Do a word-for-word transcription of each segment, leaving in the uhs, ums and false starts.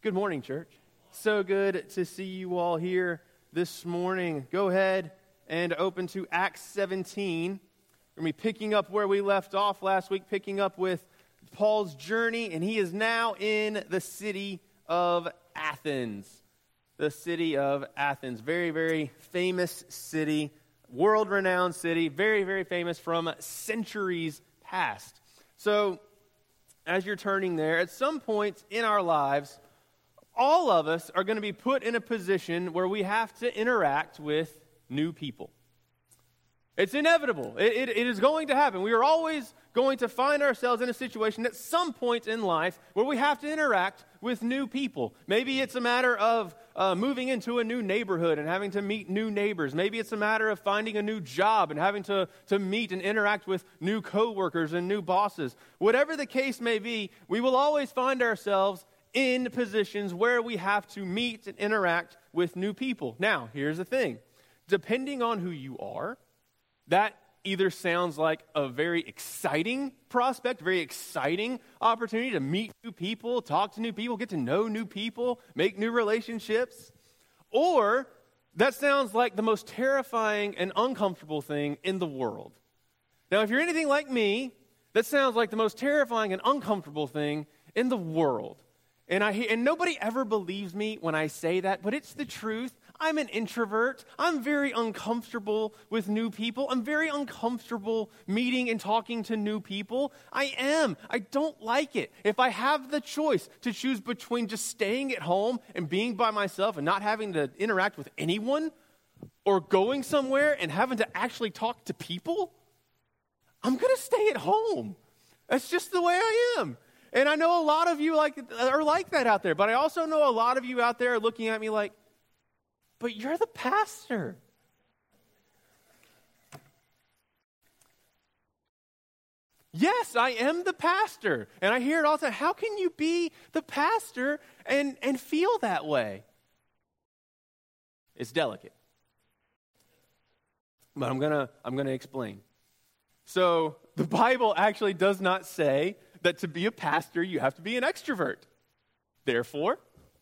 Good morning, church. So good to see you all here this morning. Go ahead and open to Acts seventeen. We're going to be picking up where we left off last week, picking up with Paul's journey, and he is now in the city of Athens. The city of Athens. Very, very famous city, world-renowned city, very, very famous from centuries past. So, as you're turning there, at some point in our lives, all of us are going to be put in a position where we have to interact with new people. It's inevitable. It, it, it is going to happen. We are always going to find ourselves in a situation at some point in life where we have to interact with new people. Maybe it's a matter of uh, moving into a new neighborhood and having to meet new neighbors. Maybe it's a matter of finding a new job and having to, to meet and interact with new coworkers and new bosses. Whatever the case may be, we will always find ourselves in positions where we have to meet and interact with new people. Now, here's the thing. Depending on who you are, that either sounds like a very exciting prospect, very exciting opportunity to meet new people, talk to new people, get to know new people, make new relationships, or that sounds like the most terrifying and uncomfortable thing in the world. Now, if you're anything like me, that sounds like the most terrifying and uncomfortable thing in the world. And I and nobody ever believes me when I say that, but it's the truth. I'm an introvert. I'm very uncomfortable with new people. I'm very uncomfortable meeting and talking to new people. I am. I don't like it. If I have the choice to choose between just staying at home and being by myself and not having to interact with anyone, or going somewhere and having to actually talk to people, I'm going to stay at home. That's just the way I am. And I know a lot of you like are like that out there, but I also know a lot of you out there are looking at me like, but you're the pastor. Yes, I am the pastor. And I hear it all the time. How can you be the pastor and, and feel that way? It's delicate. But I'm gonna I'm gonna explain. So the Bible actually does not say that to be a pastor, you have to be an extrovert. Therefore,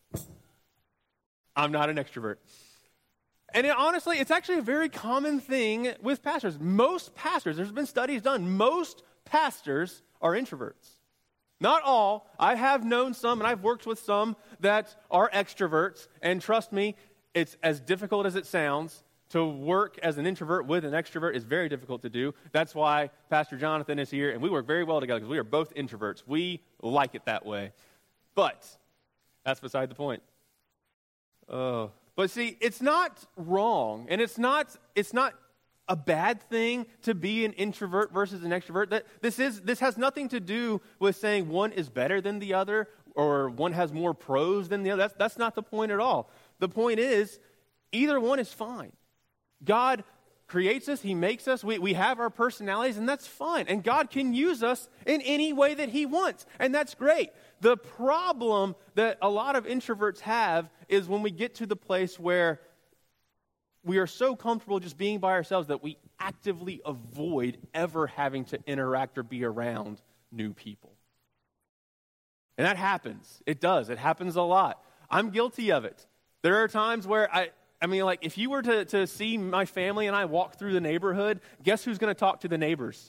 I'm not an extrovert. And it, honestly, it's actually a very common thing with pastors. Most pastors, there's been studies done, most pastors are introverts. Not all. I have known some, and I've worked with some that are extroverts. And trust me, it's as difficult as it sounds. To work as an introvert with an extrovert is very difficult to do. That's why Pastor Jonathan is here, and we work very well together because we are both introverts. We like it that way. But that's beside the point. Uh, but see, it's not wrong, and it's not it's not a bad thing to be an introvert versus an extrovert. That this is this has nothing to do with saying one is better than the other or one has more pros than the other. That's that's not the point at all. The point is either one is fine. God creates us, He makes us, we, we have our personalities, and that's fine. And God can use us in any way that He wants, and that's great. The problem that a lot of introverts have is when we get to the place where we are so comfortable just being by ourselves that we actively avoid ever having to interact or be around new people. And that happens. It does. It happens a lot. I'm guilty of it. There are times where I... I mean, like, if you were to, to see my family and I walk through the neighborhood, guess who's going to talk to the neighbors?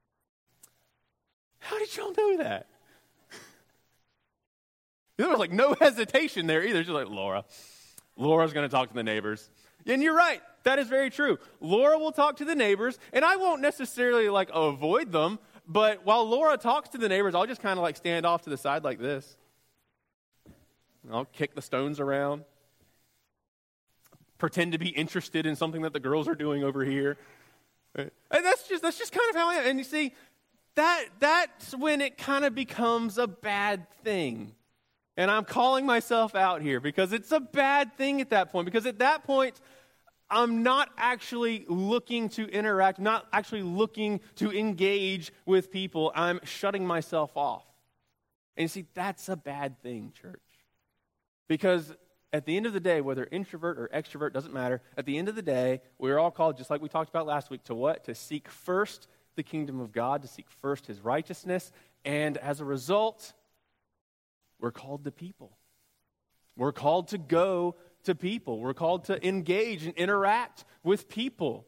How did y'all know that? There was, like, no hesitation there either. Just like, Laura. Laura's going to talk to the neighbors. And you're right. That is very true. Laura will talk to the neighbors, and I won't necessarily, like, avoid them. But while Laura talks to the neighbors, I'll just kind of, like, stand off to the side like this. I'll kick the stones around. Pretend to be interested in something that the girls are doing over here. And that's just that's just kind of how I am. And you see, that that's when it kind of becomes a bad thing. And I'm calling myself out here because it's a bad thing at that point. Because at that point, I'm not actually looking to interact, not actually looking to engage with people. I'm shutting myself off. And you see, that's a bad thing, church. Because at the end of the day, whether introvert or extrovert, doesn't matter. At the end of the day, we're all called, just like we talked about last week, to what? To seek first the kingdom of God, to seek first His righteousness. And as a result, we're called to people. We're called to go to people. We're called to engage and interact with people.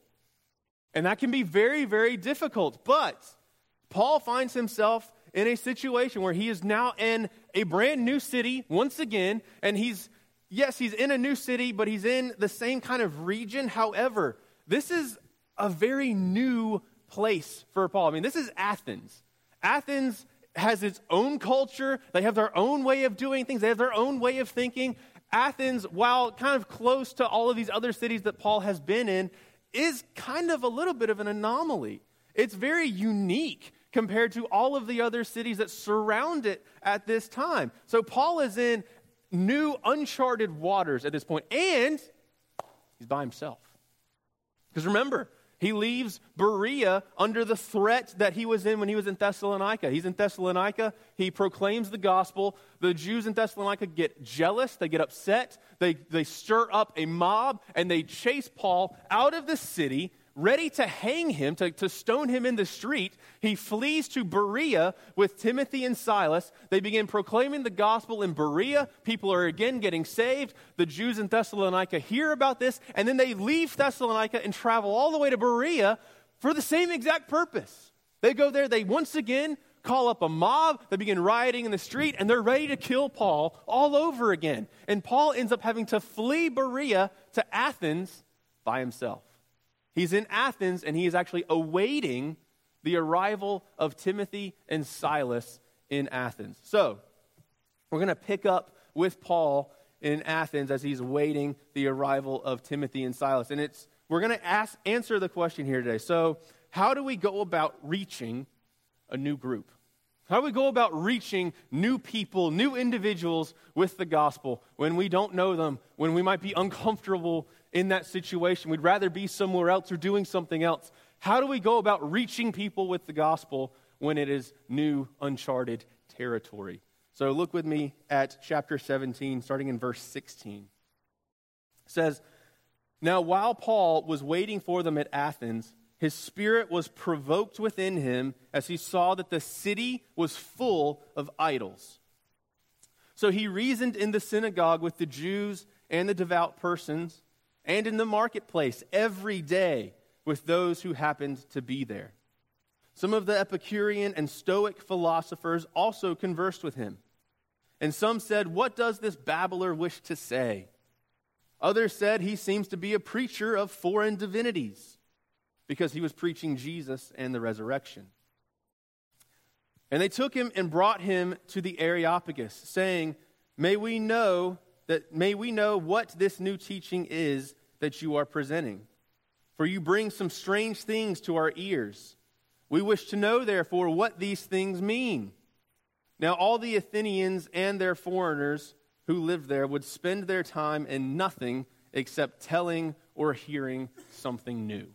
And that can be very, very difficult. But Paul finds himself in a situation where he is now in a brand new city once again. And he's, yes, he's in a new city, but he's in the same kind of region. However, this is a very new place for Paul. I mean, this is Athens. Athens has its own culture. They have their own way of doing things. They have their own way of thinking. Athens, while kind of close to all of these other cities that Paul has been in, is kind of a little bit of an anomaly. It's very unique compared to all of the other cities that surround it at this time. So Paul is in new, uncharted waters at this point, and he's by himself. Because remember, he leaves Berea under the threat that he was in when he was in Thessalonica. He's in Thessalonica. He proclaims the gospel. The Jews in Thessalonica get jealous. They get upset. They, they stir up a mob, and they chase Paul out of the city, ready to hang him, to, to stone him in the street. He flees to Berea with Timothy and Silas. They begin proclaiming the gospel in Berea. People are again getting saved. The Jews in Thessalonica hear about this, and then they leave Thessalonica and travel all the way to Berea for the same exact purpose. They go there, they once again call up a mob, they begin rioting in the street, and they're ready to kill Paul all over again. And Paul ends up having to flee Berea to Athens by himself. He's in Athens, and he is actually awaiting the arrival of Timothy and Silas in Athens. So, we're going to pick up with Paul in Athens as he's awaiting the arrival of Timothy and Silas. And it's we're going to ask answer the question here today. So, how do we go about reaching a new group? How do we go about reaching new people, new individuals with the gospel when we don't know them, when we might be uncomfortable in that situation? We'd rather be somewhere else or doing something else. How do we go about reaching people with the gospel when it is new, uncharted territory? So look with me at chapter seventeen, starting in verse sixteen. It says, "Now while Paul was waiting for them at Athens, his spirit was provoked within him as he saw that the city was full of idols. So he reasoned in the synagogue with the Jews and the devout persons, and in the marketplace every day with those who happened to be there. Some of the Epicurean and Stoic philosophers also conversed with him. And some said, 'What does this babbler wish to say?' Others said, 'He seems to be a preacher of foreign divinities,' because he was preaching Jesus and the resurrection. And they took him and brought him to the Areopagus, saying, 'May we know that may we know what this new teaching is that you are presenting. For you bring some strange things to our ears. We wish to know, therefore, what these things mean.' Now all the Athenians and their foreigners who lived there would spend their time in nothing except telling or hearing something new."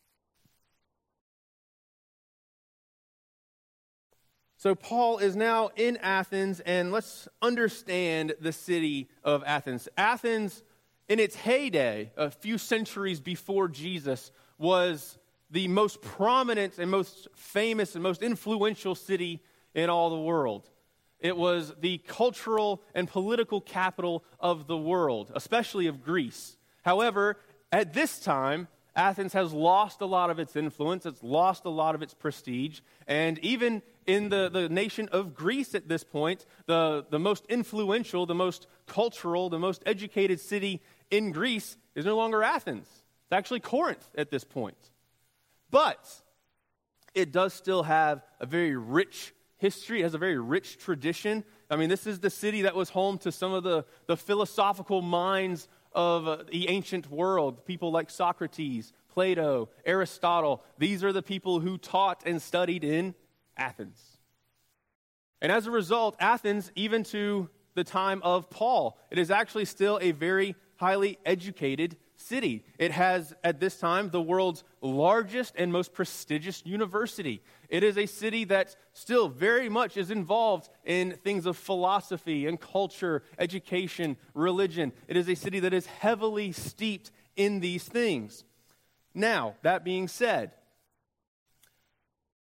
So Paul is now in Athens, and let's understand the city of Athens. Athens, in its heyday, a few centuries before Jesus, was the most prominent and most famous and most influential city in all the world. It was the cultural and political capital of the world, especially of Greece. However, at this time, Athens has lost a lot of its influence, it's lost a lot of its prestige, and even in the, the nation of Greece at this point, the, the most influential, the most cultural, the most educated city in Greece is no longer Athens. It's actually Corinth at this point. But it does still have a very rich history. It has a very rich tradition. I mean, this is the city that was home to some of the, the philosophical minds of uh, the ancient world. People like Socrates, Plato, Aristotle. These are the people who taught and studied in Athens. And as a result, Athens, even to the time of Paul, it is actually still a very highly educated city. It has, at this time, the world's largest and most prestigious university. It is a city that still very much is involved in things of philosophy and culture, education, religion. It is a city that is heavily steeped in these things. Now, that being said,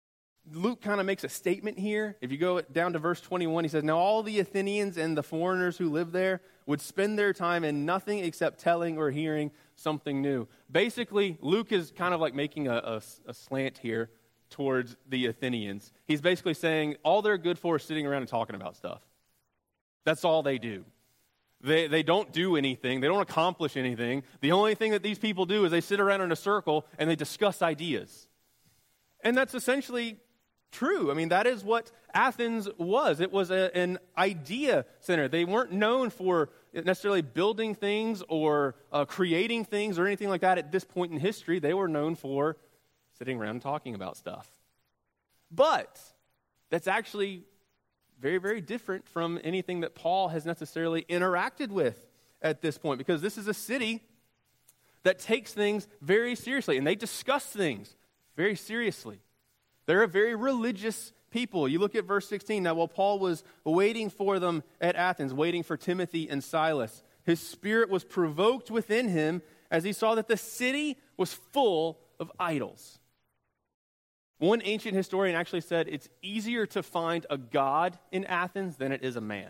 Luke kind of makes a statement here. If you go down to verse twenty-one, he says, "Now all the Athenians and the foreigners who live there would spend their time in nothing except telling or hearing something new." Basically, Luke is kind of like making a, a, a slant here towards the Athenians. He's basically saying all they're good for is sitting around and talking about stuff. That's all they do. They they don't do anything. They don't accomplish anything. The only thing that these people do is they sit around in a circle and they discuss ideas. And that's essentially true. I mean, that is what Athens was. It was a, an idea center. They weren't known for necessarily building things or uh, creating things or anything like that at this point in history. They were known for sitting around and talking about stuff. But that's actually very, very different from anything that Paul has necessarily interacted with at this point, because this is a city that takes things very seriously, and they discuss things very seriously. They're a very religious people. You look at verse sixteen. Now, while Paul was waiting for them at Athens, waiting for Timothy and Silas, his spirit was provoked within him as he saw that the city was full of idols. One ancient historian actually said it's easier to find a god in Athens than it is a man.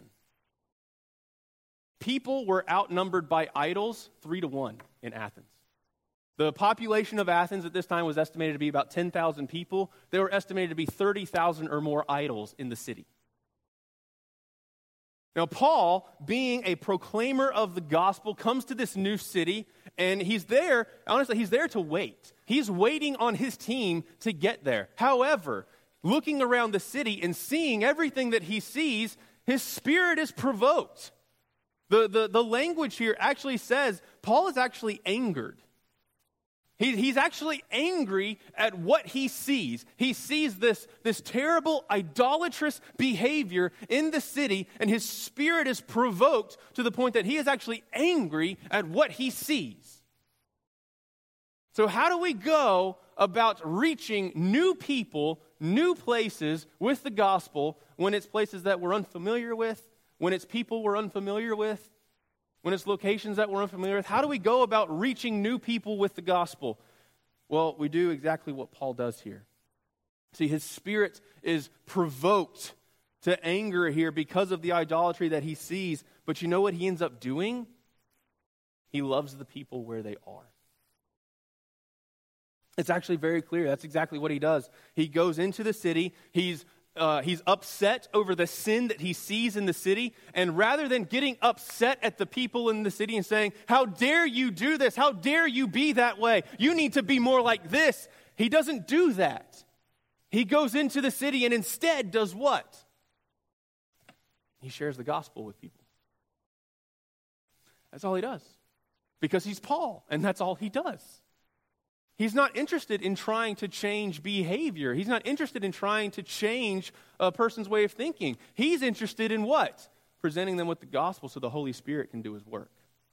People were outnumbered by idols three to one in Athens. The population of Athens at this time was estimated to be about ten thousand people. There were estimated to be thirty thousand or more idols in the city. Now, Paul, being a proclaimer of the gospel, comes to this new city, and he's there, honestly, he's there to wait. He's waiting on his team to get there. However, looking around the city and seeing everything that he sees, his spirit is provoked. The, the, the language here actually says Paul is actually angered. He, he's actually angry at what he sees. He sees this, this terrible, idolatrous behavior in the city, and his spirit is provoked to the point that he is actually angry at what he sees. So how do we go about reaching new people, new places with the gospel when it's places that we're unfamiliar with, when it's people we're unfamiliar with, when it's locations that we're unfamiliar with? How do we go about reaching new people with the gospel? Well, we do exactly what Paul does here. See, his spirit is provoked to anger here because of the idolatry that he sees. But you know what he ends up doing? He loves the people where they are. It's actually very clear. That's exactly what he does. He goes into the city. He's Uh, he's upset over the sin that he sees in the city, and rather than getting upset at the people in the city and saying, "How dare you do this? How dare you be that way? You need to be more like this," he doesn't do that. He goes into the city and instead does what? He shares the gospel with people. That's all he does, because he's Paul, and that's all he does. He's not interested in trying to change behavior. He's not interested in trying to change a person's way of thinking. He's interested in what? Presenting them with the gospel so the Holy Spirit can do his work.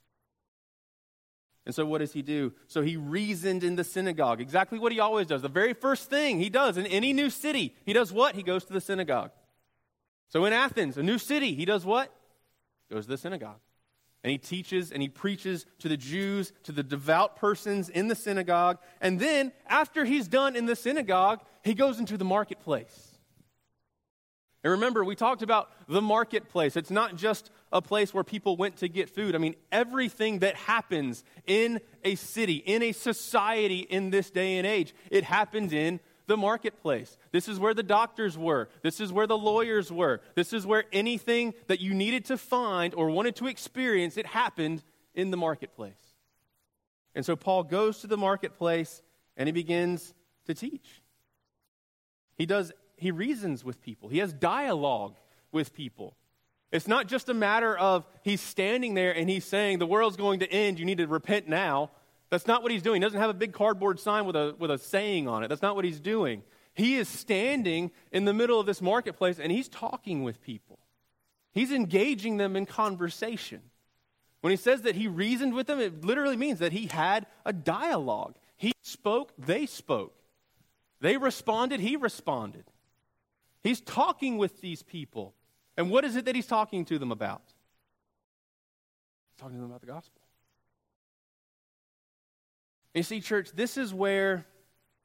And so what does he do? So he reasoned in the synagogue. Exactly what he always does. The very first thing he does in any new city, he does what? He goes to the synagogue. So in Athens, a new city, he does what? Goes to the synagogue. And he teaches and he preaches to the Jews, to the devout persons in the synagogue. And then, after he's done in the synagogue, he goes into the marketplace. And remember, we talked about the marketplace. It's not just a place where people went to get food. I mean, everything that happens in a city, in a society in this day and age, it happens in the marketplace. This is where the doctors were. This is where the lawyers were. This is where anything that you needed to find or wanted to experience, it happened in the marketplace. And so Paul goes to the marketplace and he begins to teach. He does, he reasons with people. He has dialogue with people. It's not just a matter of he's standing there and he's saying, "The world's going to end, you need to repent now." That's not what he's doing. He doesn't have a big cardboard sign with a with a saying on it. That's not what he's doing. He is standing in the middle of this marketplace and he's talking with people. He's engaging them in conversation. When he says that he reasoned with them, it literally means that he had a dialogue. He spoke, they spoke. They responded, he responded. He's talking with these people. And what is it that he's talking to them about? He's talking to them about the gospel. You see, church, this is where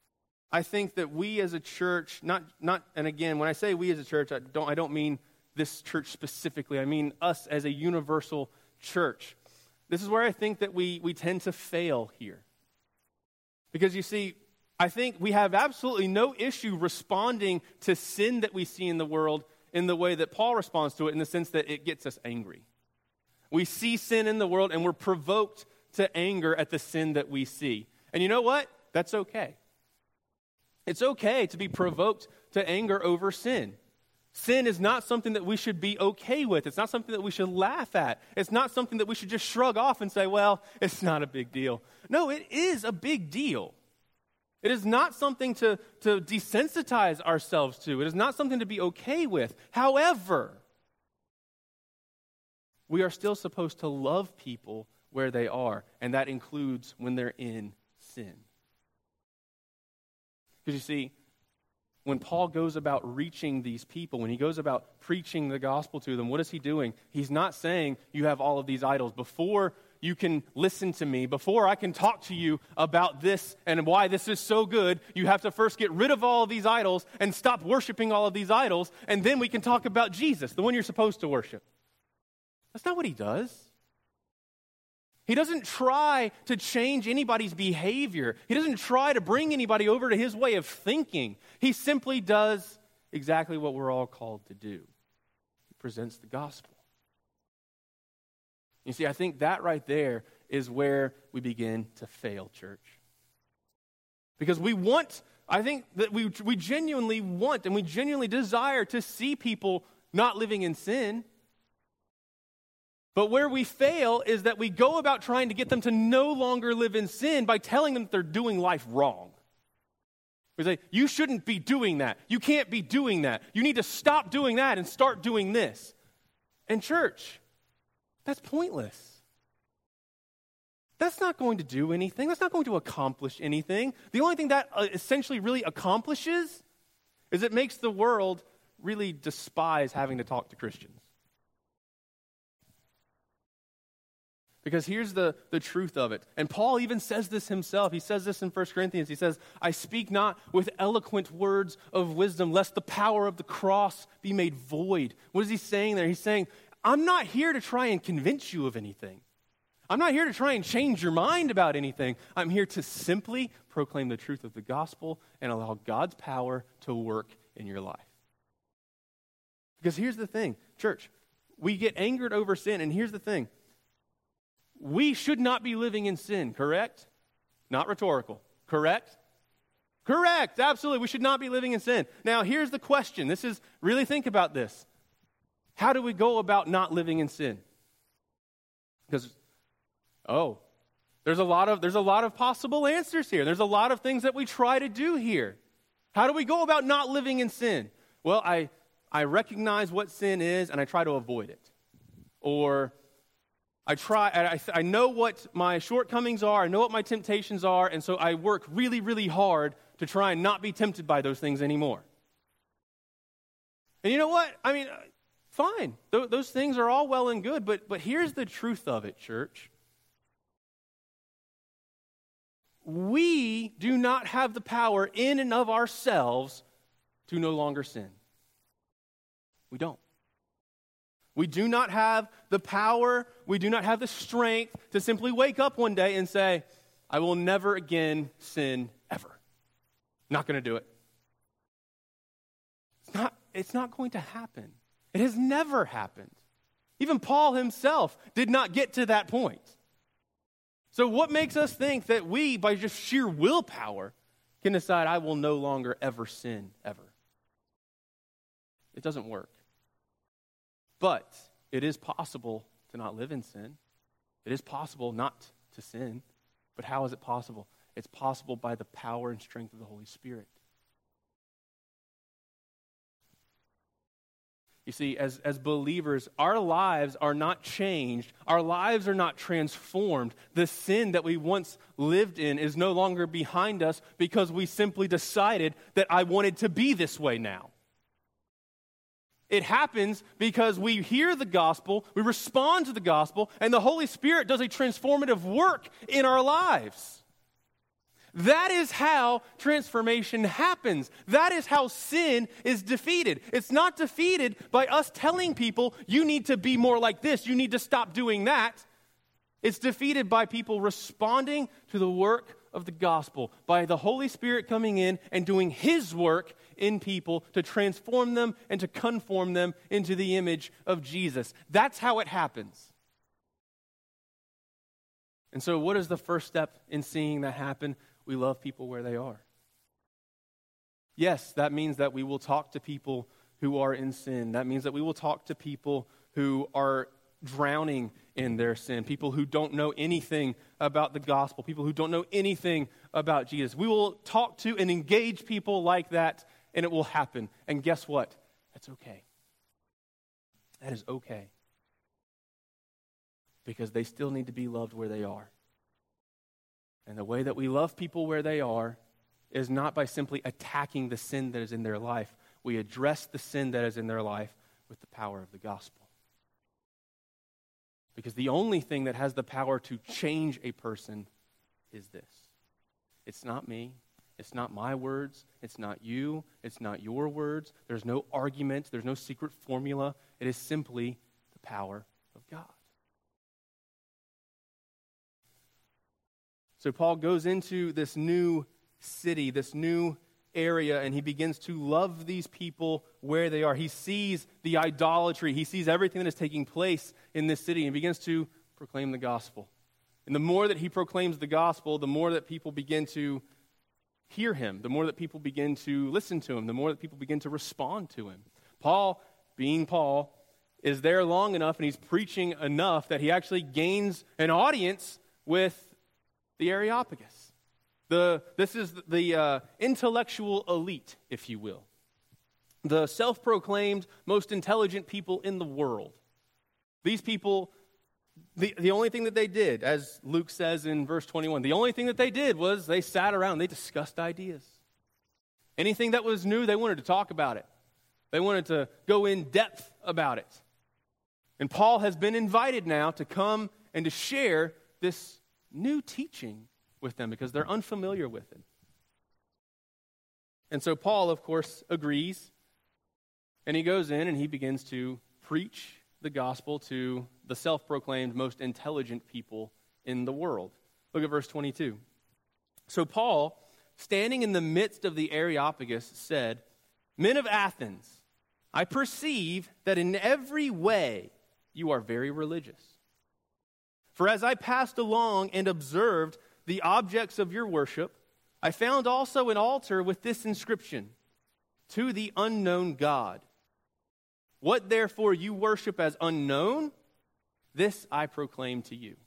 I think that we as a church, not, not, and again, when I say we as a church, I don't, I don't mean this church specifically. I mean us as a universal church. This is where I think that we, we tend to fail here. Because you see, I think we have absolutely no issue responding to sin that we see in the world in the way that Paul responds to it, in the sense that it gets us angry. We see sin in the world and we're provoked to anger at the sin that we see. And you know what? That's okay. It's okay to be provoked to anger over sin. Sin is not something that we should be okay with. It's not something that we should laugh at. It's not something that we should just shrug off and say, well, it's not a big deal. No, it is a big deal. It is not something to, to desensitize ourselves to. It is not something to be okay with. However, we are still supposed to love people where they are, and that includes when they're in sin. Because you see, when Paul goes about reaching these people, when he goes about preaching the gospel to them, what is he doing? He's not saying you have all of these idols. Before you can listen to me, before I can talk to you about this and why this is so good, you have to first get rid of all of these idols and stop worshiping all of these idols, and then we can talk about Jesus, the one you're supposed to worship. That's not what he does. He doesn't try to change anybody's behavior. He doesn't try to bring anybody over to his way of thinking. He simply does exactly what we're all called to do. He presents the gospel. You see, I think that right there is where we begin to fail, church. Because we want, I think that we, we genuinely want and we genuinely desire to see people not living in sin. But where we fail is that we go about trying to get them to no longer live in sin by telling them that they're doing life wrong. We say, you shouldn't be doing that. You can't be doing that. You need to stop doing that and start doing this. And church, that's pointless. That's not going to do anything. That's not going to accomplish anything. The only thing that uh, essentially really accomplishes is it makes the world really despise having to talk to Christians. Because here's the, the truth of it. And Paul even says this himself. He says this in First Corinthians. He says, I speak not with eloquent words of wisdom, lest the power of the cross be made void. What is he saying there? He's saying, I'm not here to try and convince you of anything. I'm not here to try and change your mind about anything. I'm here to simply proclaim the truth of the gospel and allow God's power to work in your life. Because here's the thing, church. We get angered over sin, and here's the thing. We should not be living in sin, correct? Not rhetorical. Correct? Correct, absolutely. We should not be living in sin. Now, here's the question. This is, really think about this. How do we go about not living in sin? Because, oh, there's a lot of there's a lot of possible answers here. There's a lot of things that we try to do here. How do we go about not living in sin? Well, I, I recognize what sin is, and I try to avoid it. Or I try, I, I know what my shortcomings are, I know what my temptations are, and so I work really, really hard to try and not be tempted by those things anymore. And you know what? I mean, fine. Th- those things are all well and good, but, but here's the truth of it, church. We do not have the power in and of ourselves to no longer sin. We don't. We do not have the power, we do not have the strength to simply wake up one day and say, I will never again sin ever. Not going to do it. It's not, it's not going to happen. It has never happened. Even Paul himself did not get to that point. So what makes us think that we, by just sheer willpower, can decide I will no longer ever sin ever? It doesn't work. But it is possible to not live in sin. It is possible not to sin. But how is it possible? It's possible by the power and strength of the Holy Spirit. You see, as, as believers, our lives are not changed. Our lives are not transformed. The sin that we once lived in is no longer behind us because we simply decided that I wanted to be this way now. It happens because we hear the gospel, we respond to the gospel, and the Holy Spirit does a transformative work in our lives. That is how transformation happens. That is how sin is defeated. It's not defeated by us telling people, you need to be more like this, you need to stop doing that. It's defeated by people responding to the work of the gospel, by the Holy Spirit coming in and doing His work in people to transform them and to conform them into the image of Jesus. That's how it happens. And so what is the first step in seeing that happen? We love people where they are. Yes, that means that we will talk to people who are in sin. That means that we will talk to people who are drowning in their sin, people who don't know anything about the gospel, people who don't know anything about Jesus. We will talk to and engage people like that, and it will happen. And guess what? That's okay. That is okay. Because they still need to be loved where they are. And the way that we love people where they are is not by simply attacking the sin that is in their life. We address the sin that is in their life with the power of the gospel. Because the only thing that has the power to change a person is this. It's not me. It's not my words. It's not you. It's not your words. There's no argument. There's no secret formula. It is simply the power of God. So Paul goes into this new city, this new area, and he begins to love these people where they are. He sees the idolatry. He sees everything that is taking place in this city, and he begins to proclaim the gospel. And the more that he proclaims the gospel, the more that people begin to hear him, the more that people begin to listen to him, the more that people begin to respond to him. Paul, being Paul, is there long enough, and he's preaching enough that he actually gains an audience with the Areopagus. The, this is the uh, intellectual elite, if you will. The self-proclaimed most intelligent people in the world. These people, the, the only thing that they did, as Luke says in verse twenty-one, the only thing that they did was they sat around, they discussed ideas. Anything that was new, they wanted to talk about it. They wanted to go in depth about it. And Paul has been invited now to come and to share this new teaching with them because they're unfamiliar with it. And so Paul, of course, agrees, and he goes in and he begins to preach the gospel to the self-proclaimed most intelligent people in the world. Look at verse twenty-two. So Paul, standing in the midst of the Areopagus, said, "Men of Athens, I perceive that in every way you are very religious. For as I passed along and observed the objects of your worship, I found also an altar with this inscription, 'To the unknown God.' What therefore you worship as unknown, this I proclaim to you."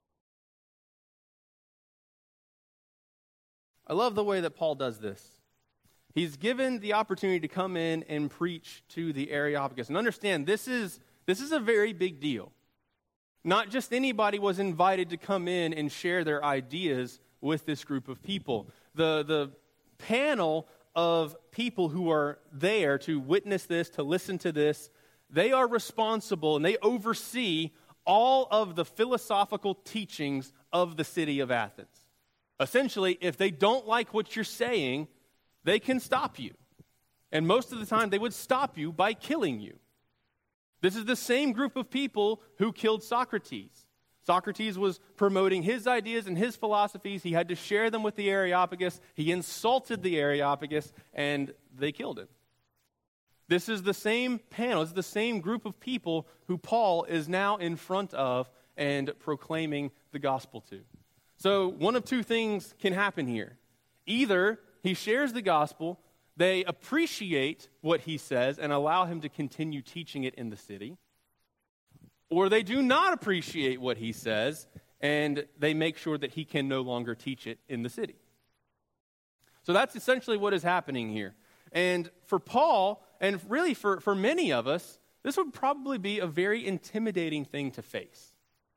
I love the way that Paul does this. He's given the opportunity to come in and preach to the Areopagus. And understand, this is, this is a very big deal. Not just anybody was invited to come in and share their ideas with this group of people. The, the panel of people who are there to witness this, to listen to this, they are responsible and they oversee all of the philosophical teachings of the city of Athens. Essentially, if they don't like what you're saying, they can stop you. And most of the time, they would stop you by killing you. This is the same group of people who killed Socrates. Socrates was promoting his ideas and his philosophies. He had to share them with the Areopagus. He insulted the Areopagus, and they killed him. This is the same panel. It's the same group of people who Paul is now in front of and proclaiming the gospel to. So one of two things can happen here. Either he shares the gospel, they appreciate what he says and allow him to continue teaching it in the city, or they do not appreciate what he says and they make sure that he can no longer teach it in the city. So that's essentially what is happening here. And for Paul, and really for, for many of us, this would probably be a very intimidating thing to face.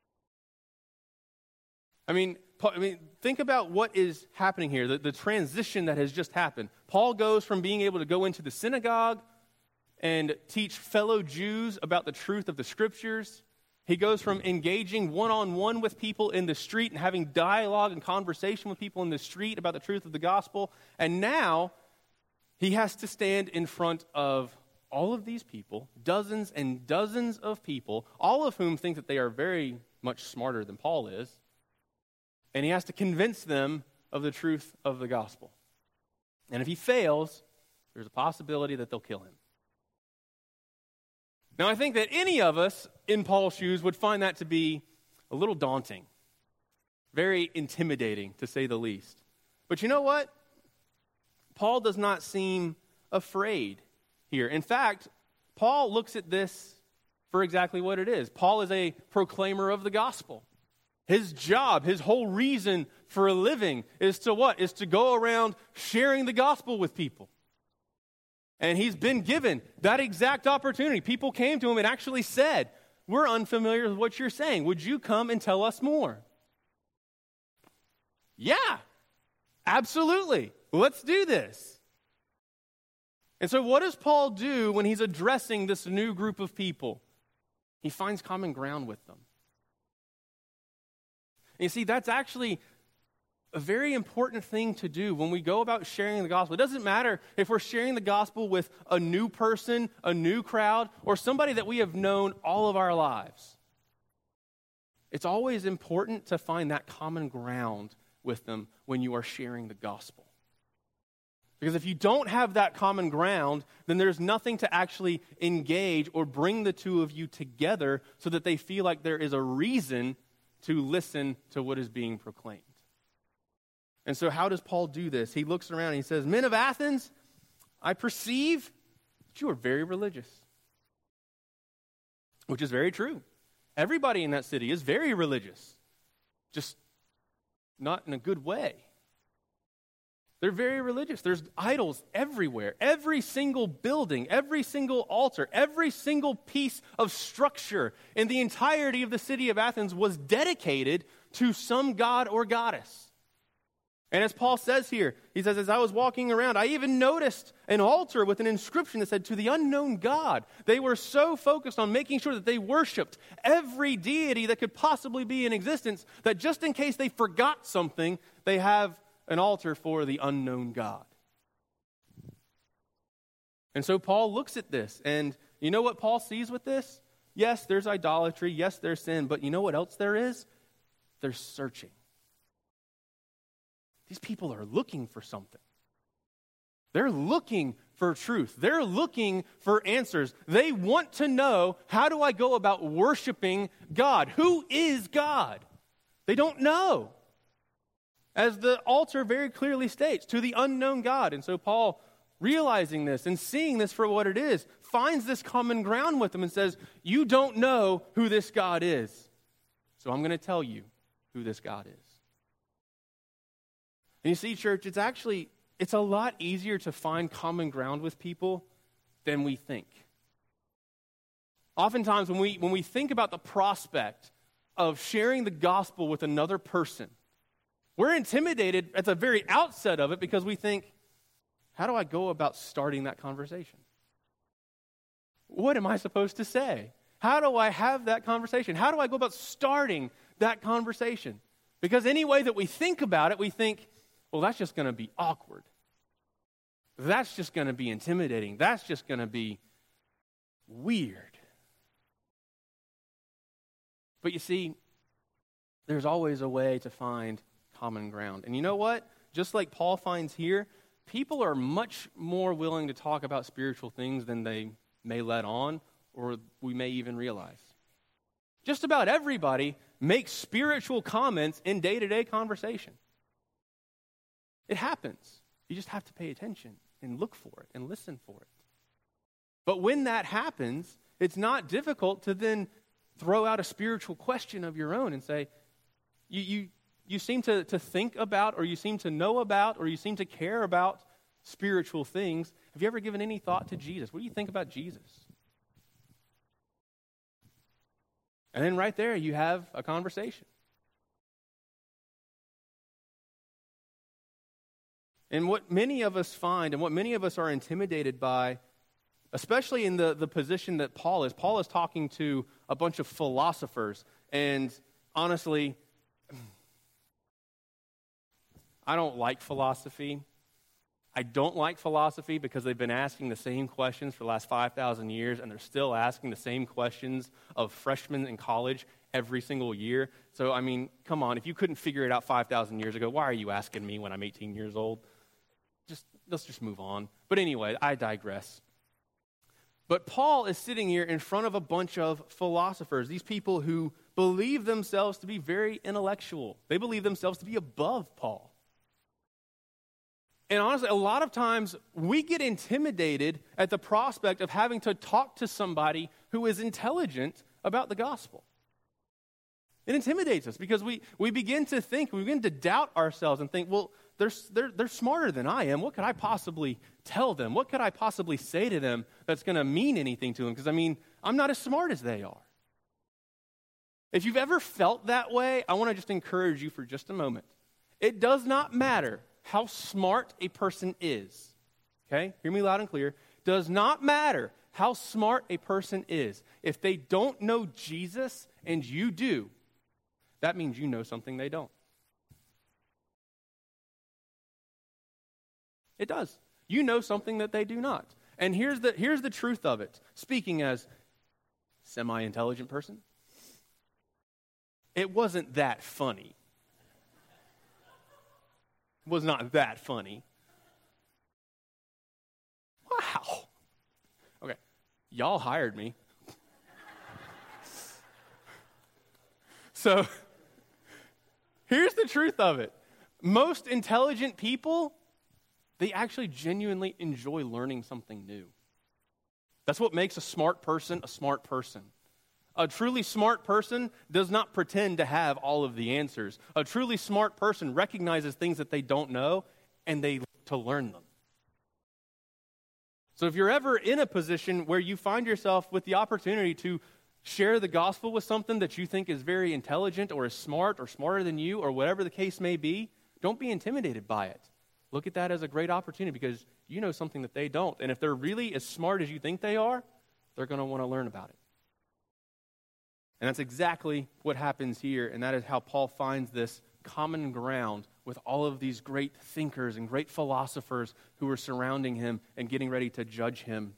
I mean, I mean, think about what is happening here, the, the transition that has just happened. Paul goes from being able to go into the synagogue and teach fellow Jews about the truth of the Scriptures. He goes from engaging one-on-one with people in the street and having dialogue and conversation with people in the street about the truth of the gospel, and now he has to stand in front of all of these people, dozens and dozens of people, all of whom think that they are very much smarter than Paul is, and he has to convince them of the truth of the gospel. And if he fails, there's a possibility that they'll kill him. Now, I think that any of us in Paul's shoes would find that to be a little daunting, very intimidating, to say the least. But you know what? Paul does not seem afraid here. In fact, Paul looks at this for exactly what it is. Paul is a proclaimer of the gospel. His job, his whole reason for a living is to what? Is to go around sharing the gospel with people. And he's been given that exact opportunity. People came to him and actually said, "We're unfamiliar with what you're saying. Would you come and tell us more?" Yeah, absolutely. Let's do this. And so what does Paul do when he's addressing this new group of people? He finds common ground with them. And you see, that's actually a very important thing to do when we go about sharing the gospel. It doesn't matter if we're sharing the gospel with a new person, a new crowd, or somebody that we have known all of our lives. It's always important to find that common ground with them when you are sharing the gospel. Because if you don't have that common ground, then there's nothing to actually engage or bring the two of you together so that they feel like there is a reason to listen to what is being proclaimed. And so how does Paul do this? He looks around and he says, "Men of Athens, I perceive that you are very religious." Which is very true. Everybody in that city is very religious. Just not in a good way. They're very religious. There's idols everywhere. Every single building, every single altar, every single piece of structure in the entirety of the city of Athens was dedicated to some god or goddess. And as Paul says here, he says, "As I was walking around, I even noticed an altar with an inscription that said, 'To the unknown God.'" They were so focused on making sure that they worshiped every deity that could possibly be in existence that just in case they forgot something, they have an altar for the unknown God. And so Paul looks at this, and you know what Paul sees with this? Yes, there's idolatry. Yes, there's sin. But you know what else there is? They're searching. These people are looking for something. They're looking for truth. They're looking for answers. They want to know, how do I go about worshiping God? Who is God? They don't know. As the altar very clearly states, to the unknown God. And so Paul, realizing this and seeing this for what it is, finds this common ground with them and says, "You don't know who this God is. So I'm going to tell you who this God is." And you see, church, it's actually, it's a lot easier to find common ground with people than we think. Oftentimes when we, when we think about the prospect of sharing the gospel with another person, we're intimidated at the very outset of it because we think, how do I go about starting that conversation? What am I supposed to say? How do I have that conversation? How do I go about starting that conversation? Because any way that we think about it, we think, well, that's just going to be awkward. That's just going to be intimidating. That's just going to be weird. But you see, there's always a way to find common ground. And you know what? Just like Paul finds here, people are much more willing to talk about spiritual things than they may let on, or we may even realize. Just about everybody makes spiritual comments in day-to-day conversation. It happens. You just have to pay attention and look for it and listen for it. But when that happens, it's not difficult to then throw out a spiritual question of your own and say, you you You seem to, to think about, or you seem to know about, or you seem to care about spiritual things. Have you ever given any thought to Jesus? What do you think about Jesus? And then right there, you have a conversation. And what many of us find, and what many of us are intimidated by, especially in the, the position that Paul is, Paul is talking to a bunch of philosophers. And honestly, I don't like philosophy. I don't like philosophy because they've been asking the same questions for the last five thousand years, and they're still asking the same questions of freshmen in college every single year. So, I mean, come on. If you couldn't figure it out five thousand years ago, why are you asking me when I'm eighteen years old? Just let's just move on. But anyway, I digress. But Paul is sitting here in front of a bunch of philosophers, these people who believe themselves to be very intellectual. They believe themselves to be above Paul. And honestly, a lot of times we get intimidated at the prospect of having to talk to somebody who is intelligent about the gospel. It intimidates us because we, we begin to think, we begin to doubt ourselves and think, well, they're, they're, they're smarter than I am. What could I possibly tell them? What could I possibly say to them that's going to mean anything to them? Because, I mean, I'm not as smart as they are. If you've ever felt that way, I want to just encourage you for just a moment. It does not matter how smart a person is. Okay? Hear me loud and clear. Does not matter how smart a person is. If they don't know Jesus and you do, that means you know something they don't. It does. You know something that they do not. And here's the, here's the truth of it. Speaking as semi-intelligent person, it wasn't that funny. It was not that funny. Wow. Okay. Y'all hired me. So, here's the truth of it. Most intelligent people, they actually genuinely enjoy learning something new. That's what makes a smart person a smart person. A truly smart person does not pretend to have all of the answers. A truly smart person recognizes things that they don't know, and they look to learn them. So if you're ever in a position where you find yourself with the opportunity to share the gospel with something that you think is very intelligent or is smart or smarter than you or whatever the case may be, don't be intimidated by it. Look at that as a great opportunity because you know something that they don't. And if they're really as smart as you think they are, they're going to want to learn about it. And that's exactly what happens here, and that is how Paul finds this common ground with all of these great thinkers and great philosophers who are surrounding him and getting ready to judge him.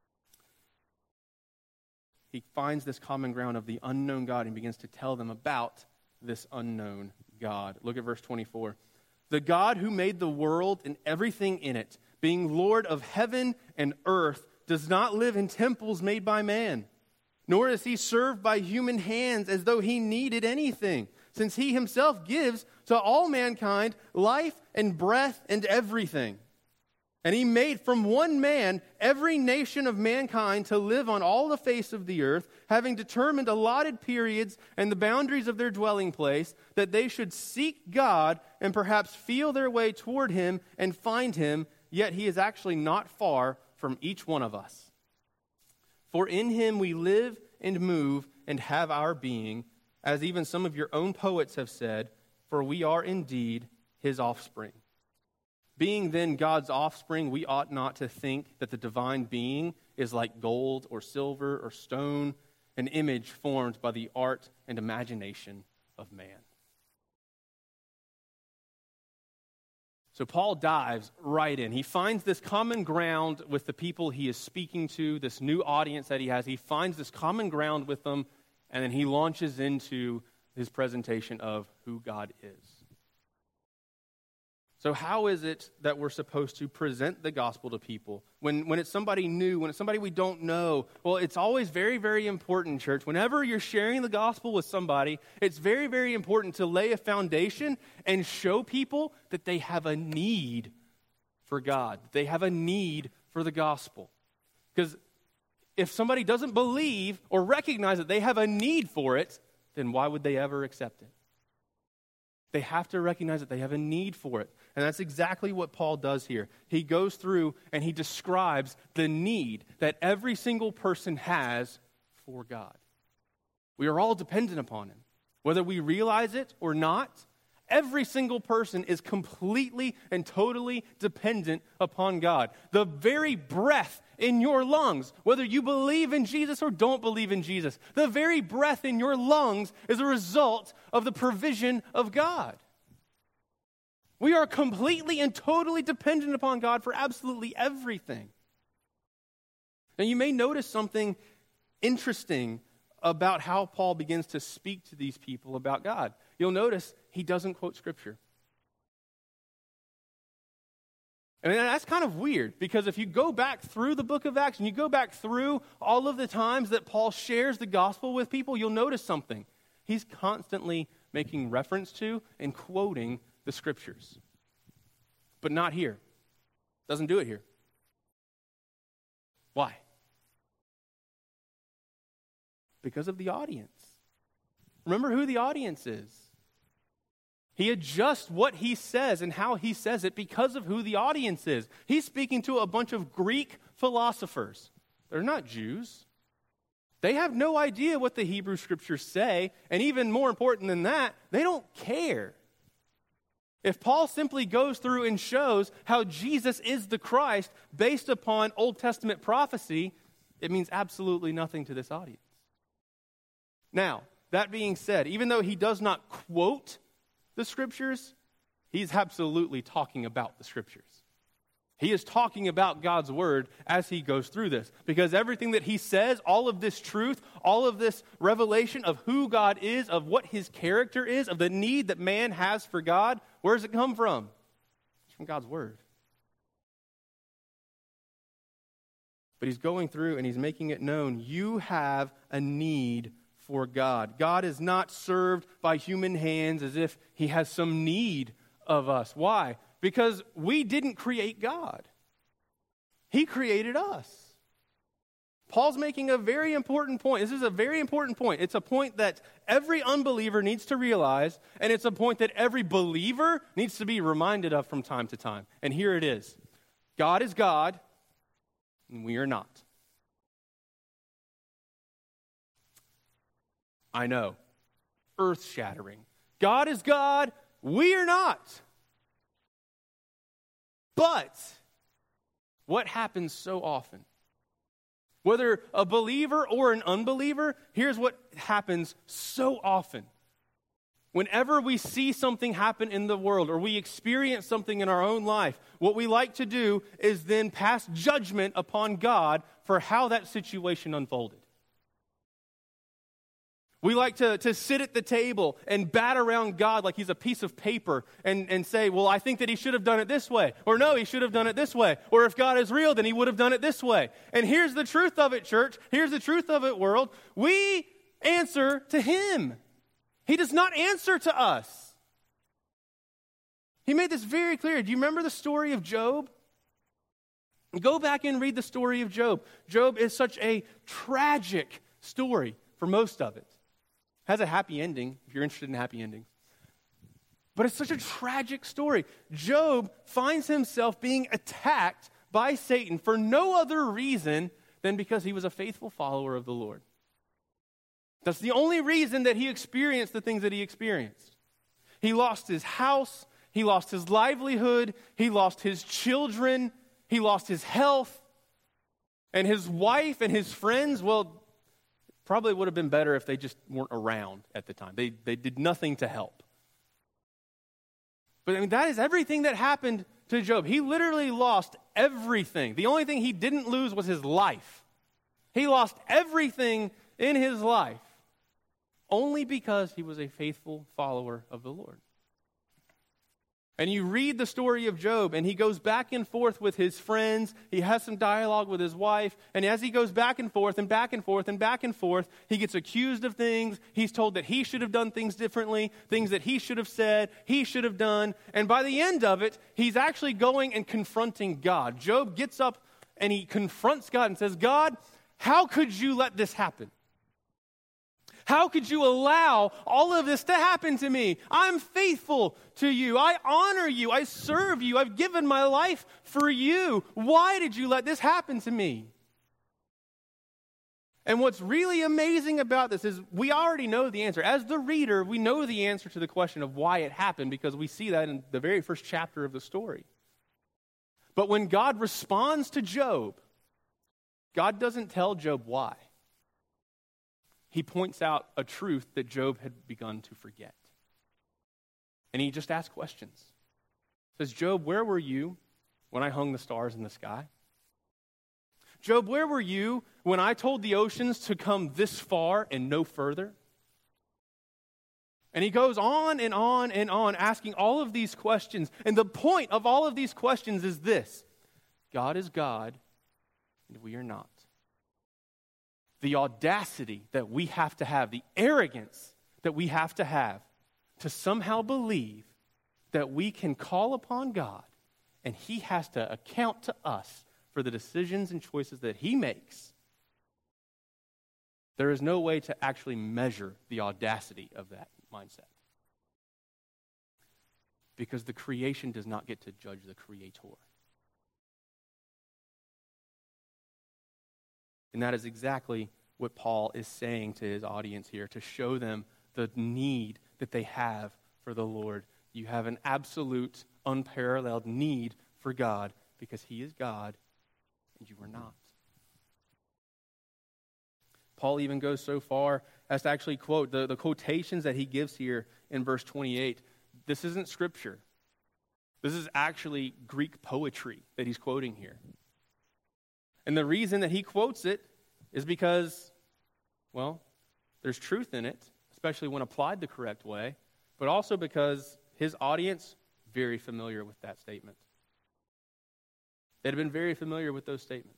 He finds this common ground of the unknown God and begins to tell them about this unknown God. Look at verse twenty-four. The God who made the world and everything in it, being Lord of heaven and earth, does not live in temples made by man. Nor is he served by human hands as though he needed anything, since he himself gives to all mankind life and breath and everything. And he made from one man every nation of mankind to live on all the face of the earth, having determined allotted periods and the boundaries of their dwelling place, that they should seek God and perhaps feel their way toward him and find him, yet he is actually not far from each one of us. For in him we live and move and have our being, as even some of your own poets have said, for we are indeed his offspring. Being then God's offspring, we ought not to think that the divine being is like gold or silver or stone, an image formed by the art and imagination of man. So Paul dives right in. He finds this common ground with the people he is speaking to, this new audience that he has. He finds this common ground with them, and then he launches into his presentation of who God is. So how is it that we're supposed to present the gospel to people? When, when it's somebody new, when it's somebody we don't know, well, it's always very, very important, church. Whenever you're sharing the gospel with somebody, it's very, very important to lay a foundation and show people that they have a need for God. They have a need for the gospel. Because if somebody doesn't believe or recognize that they have a need for it, then why would they ever accept it? They have to recognize that they have a need for it. And that's exactly what Paul does here. He goes through and he describes the need that every single person has for God. We are all dependent upon him. Whether we realize it or not, every single person is completely and totally dependent upon God. The very breath in your lungs, whether you believe in Jesus or don't believe in Jesus, the very breath in your lungs is a result of the provision of God. We are completely and totally dependent upon God for absolutely everything. Now, you may notice something interesting about how Paul begins to speak to these people about God. You'll notice he doesn't quote Scripture. I mean, that's kind of weird, because if you go back through the book of Acts and you go back through all of the times that Paul shares the gospel with people, you'll notice something. He's constantly making reference to and quoting the Scriptures. But not here. Doesn't do it here. Why? Because of the audience. Remember who the audience is. He adjusts what he says and how he says it because of who the audience is. He's speaking to a bunch of Greek philosophers. They're not Jews. They have no idea what the Hebrew Scriptures say, and even more important than that, they don't care. If Paul simply goes through and shows how Jesus is the Christ based upon Old Testament prophecy, it means absolutely nothing to this audience. Now, that being said, even though he does not quote the Scriptures, he's absolutely talking about the Scriptures. He is talking about God's Word as he goes through this. Because everything that he says, all of this truth, all of this revelation of who God is, of what his character is, of the need that man has for God, where does it come from? It's from God's Word. But he's going through and he's making it known, you have a need for God. God is not served by human hands as if he has some need of us. Why? Because we didn't create God. He created us. Paul's making a very important point. This is a very important point. It's a point that every unbeliever needs to realize, and it's a point that every believer needs to be reminded of from time to time. And here it is. God is God, and we are not. I know. Earth-shattering. God is God, we are not. But what happens so often? Whether a believer or an unbeliever, here's what happens so often. Whenever we see something happen in the world or we experience something in our own life, what we like to do is then pass judgment upon God for how that situation unfolded. We like to, to sit at the table and bat around God like he's a piece of paper and, and say, well, I think that he should have done it this way. Or no, he should have done it this way. Or if God is real, then he would have done it this way. And here's the truth of it, church. Here's the truth of it, world. We answer to him. He does not answer to us. He made this very clear. Do you remember the story of Job? Go back and read the story of Job. Job is such a tragic story for most of it. Has a happy ending, if you're interested in happy endings. But it's such a tragic story. Job finds himself being attacked by Satan for no other reason than because he was a faithful follower of the Lord. That's the only reason that he experienced the things that he experienced. He lost his house, he lost his livelihood, he lost his children, he lost his health, and his wife and his friends, well, probably would have been better if they just weren't around at the time. They they did nothing to help. But I mean, that is everything that happened to Job. He literally lost everything. The only thing he didn't lose was his life. He lost everything in his life only because he was a faithful follower of the Lord. And you read the story of Job, and he goes back and forth with his friends. He has some dialogue with his wife. And as he goes back and forth and back and forth and back and forth, he gets accused of things. He's told that he should have done things differently, things that he should have said, he should have done. And by the end of it, he's actually going and confronting God. Job gets up and he confronts God and says, God, how could you let this happen? How could you allow all of this to happen to me? I'm faithful to you. I honor you. I serve you. I've given my life for you. Why did you let this happen to me? And what's really amazing about this is we already know the answer. As the reader, we know the answer to the question of why it happened because we see that in the very first chapter of the story. But when God responds to Job, God doesn't tell Job why. He points out a truth that Job had begun to forget. And he just asks questions. He says, Job, where were you when I hung the stars in the sky? Job, where were you when I told the oceans to come this far and no further? And he goes on and on and on asking all of these questions. And the point of all of these questions is this: God is God and we are not. The audacity that we have to have, the arrogance that we have to have to somehow believe that we can call upon God and he has to account to us for the decisions and choices that he makes. There is no way to actually measure the audacity of that mindset. Because the creation does not get to judge the creator. And that is exactly what Paul is saying to his audience here, to show them the need that they have for the Lord. You have an absolute, unparalleled need for God because he is God and you are not. Paul even goes so far as to actually quote the, the quotations that he gives here in verse twenty-eight. This isn't scripture. This is actually Greek poetry that he's quoting here. And the reason that he quotes it is because, well, there's truth in it, especially when applied the correct way, but also because his audience very familiar with that statement. They'd have been very familiar with those statements.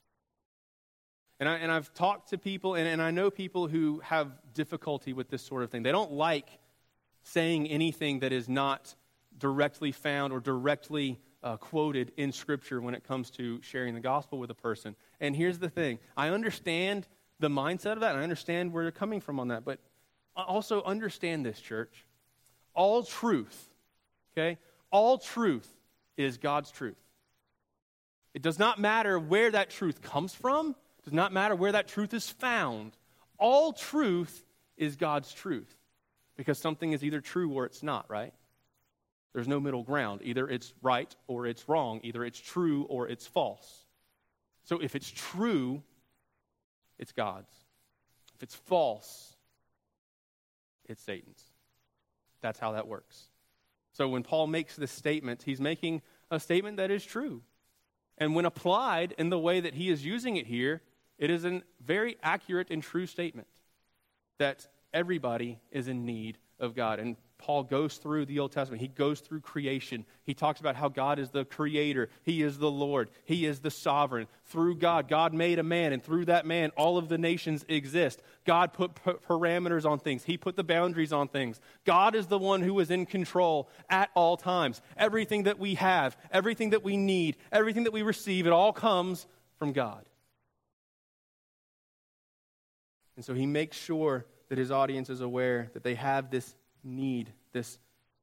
And, I, and I've talked to people, and, and I know people who have difficulty with this sort of thing. They don't like saying anything that is not directly found or directly uh, quoted in Scripture when it comes to sharing the gospel with a person. And here's the thing. I understand the mindset of that, and I understand where they're coming from on that. But also understand this, church. All truth, okay? All truth is God's truth. It does not matter where that truth comes from. It does not matter where that truth is found. All truth is God's truth. Because something is either true or it's not, right? There's no middle ground. Either it's right or it's wrong. Either it's true or it's false. So if it's true, it's God's. If it's false, it's Satan's. That's how that works. So when Paul makes this statement, he's making a statement that is true. And when applied in the way that he is using it here, it is a very accurate and true statement that everybody is in need of God. And Paul goes through the Old Testament. He goes through creation. He talks about how God is the creator. He is the Lord. He is the sovereign. Through God, God made a man, and through that man, all of the nations exist. God put p- parameters on things. He put the boundaries on things. God is the one who is in control at all times. Everything that we have, everything that we need, everything that we receive, it all comes from God. And so he makes sure that his audience is aware that they have this need, this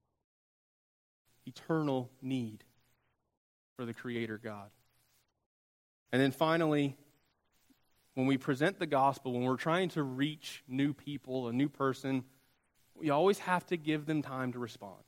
eternal need for the Creator God. And then finally, when we present the gospel, when we're trying to reach new people, a new person, we always have to give them time to respond.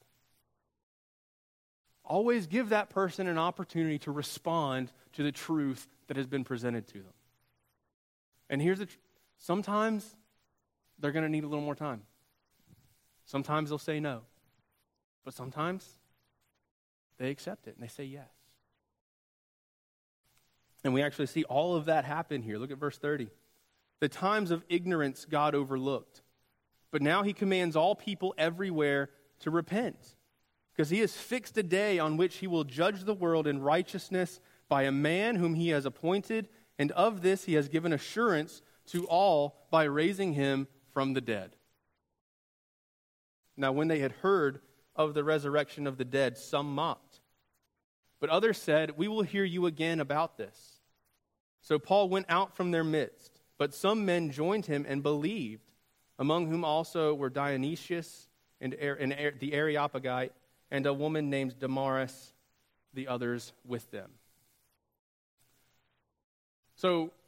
Always give that person an opportunity to respond to the truth that has been presented to them. And here's the tr- sometimes they're going to need a little more time. Sometimes they'll say no. But sometimes they accept it and they say yes. And we actually see all of that happen here. Look at verse thirty. The times of ignorance God overlooked, but now he commands all people everywhere to repent, because he has fixed a day on which he will judge the world in righteousness by a man whom he has appointed, and of this he has given assurance to all by raising him from the dead. Now, when they had heard of the resurrection of the dead, some mocked. But others said, "We will hear you again about this." So Paul went out from their midst, but some men joined him and believed, among whom also were Dionysius and, and the Areopagite, and a woman named Damaris, the others with them. So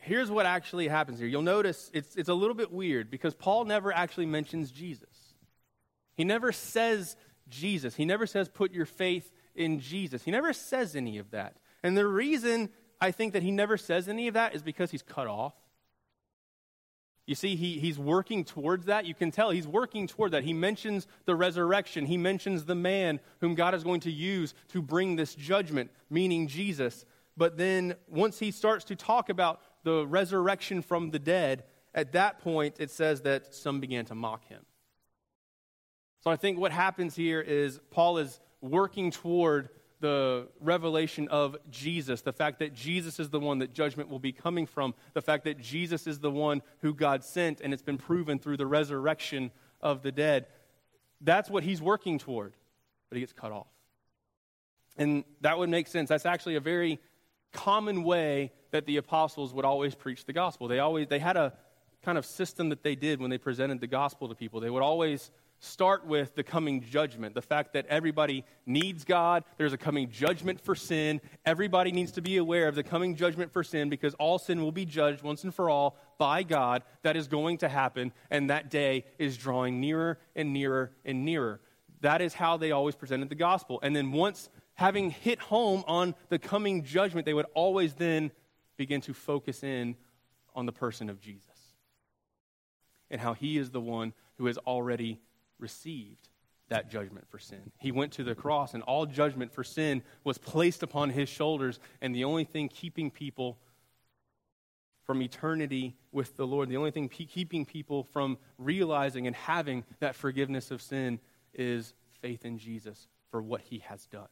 here's what actually happens here. You'll notice it's, it's a little bit weird because Paul never actually mentions Jesus. He never says Jesus. He never says put your faith in Jesus. He never says any of that. And the reason I think that he never says any of that is because he's cut off. You see, he, he's working towards that. You can tell he's working toward that. He mentions the resurrection. He mentions the man whom God is going to use to bring this judgment, meaning Jesus. But then once he starts to talk about the resurrection from the dead, at that point it says that some began to mock him. So I think what happens here is Paul is working toward the revelation of Jesus, the fact that Jesus is the one that judgment will be coming from, the fact that Jesus is the one who God sent, and it's been proven through the resurrection of the dead. That's what he's working toward, but he gets cut off. And that would make sense. That's actually a very common way that the apostles would always preach the gospel. They always they had a kind of system that they did when they presented the gospel to people. They would always start with the coming judgment, the fact that everybody needs God, there's a coming judgment for sin, everybody needs to be aware of the coming judgment for sin because all sin will be judged once and for all by God. That is going to happen, and that day is drawing nearer and nearer and nearer. That is how they always presented the gospel. And then once having hit home on the coming judgment, they would always then begin to focus in on the person of Jesus and how he is the one who has already received that judgment for sin. He went to the cross, and all judgment for sin was placed upon his shoulders, and the only thing keeping people from eternity with the Lord, the only thing pe- keeping people from realizing and having that forgiveness of sin is faith in Jesus for what he has done.